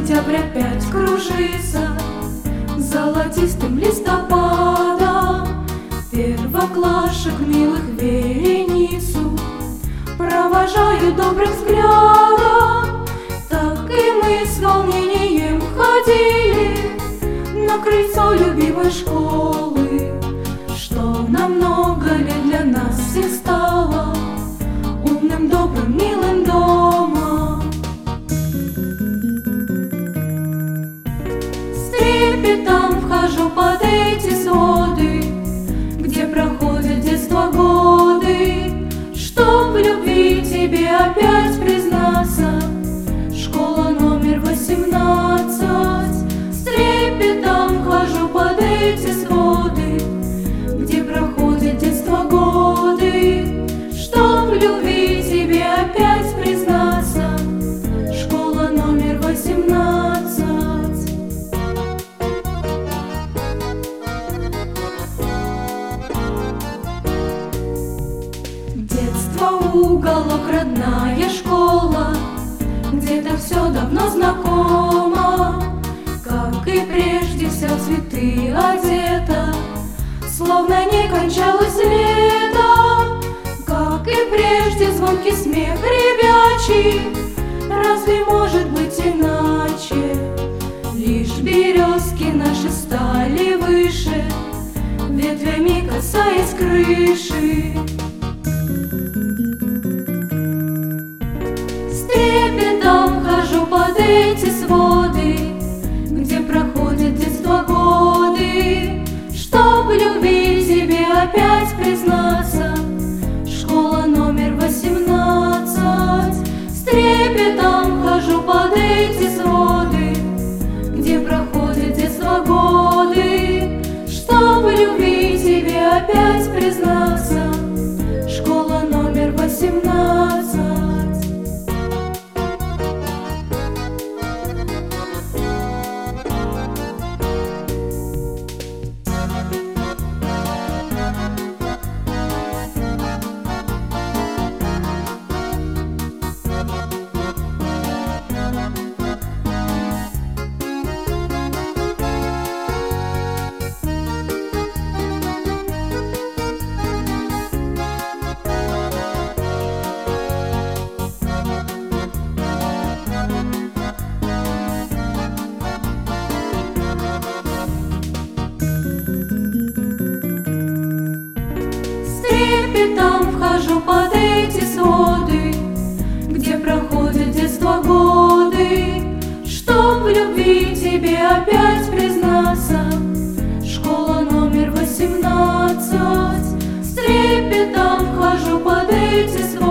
Сентябрь опять кружится золотистым листопадом. Первоклашек милых вереницу провожаю добрым взглядом. Так и мы с волнением ходили на крыльцо любимой школы, что намного лет для нас всех стало умным, добрым, милым домом. С трепетом вхожу под эти своды, где проходят детства годы, чтоб в любви тебе опять признаться. Школа номер 18. С трепетом вхожу под эти своды, где проходят детства годы, чтоб в любви тебе опять признаться. Школа номер 18. Детство, уголок, родная школа, где-то все давно знакомо. Как и прежде, вся в цветы одета, словно не кончалось лето. Как и прежде, звонкий смех ребячий, разве может быть иначе? Лишь березки наши стали выше, ветвями касаясь крыши. С трепетом хожу под эти своды, где проходят детства годы, чтоб в любви тебе опять признаться. Школа номер 18. С трепетом хожу под эти своды, где проходят детства годы, чтоб в любви тебе опять признаться. Школа номер 18. Трепетом вхожу под эти своды, где проходят детства годы, чтоб в любви тебе опять признаться. Школа номер 18. С трепетом вхожу под эти своды,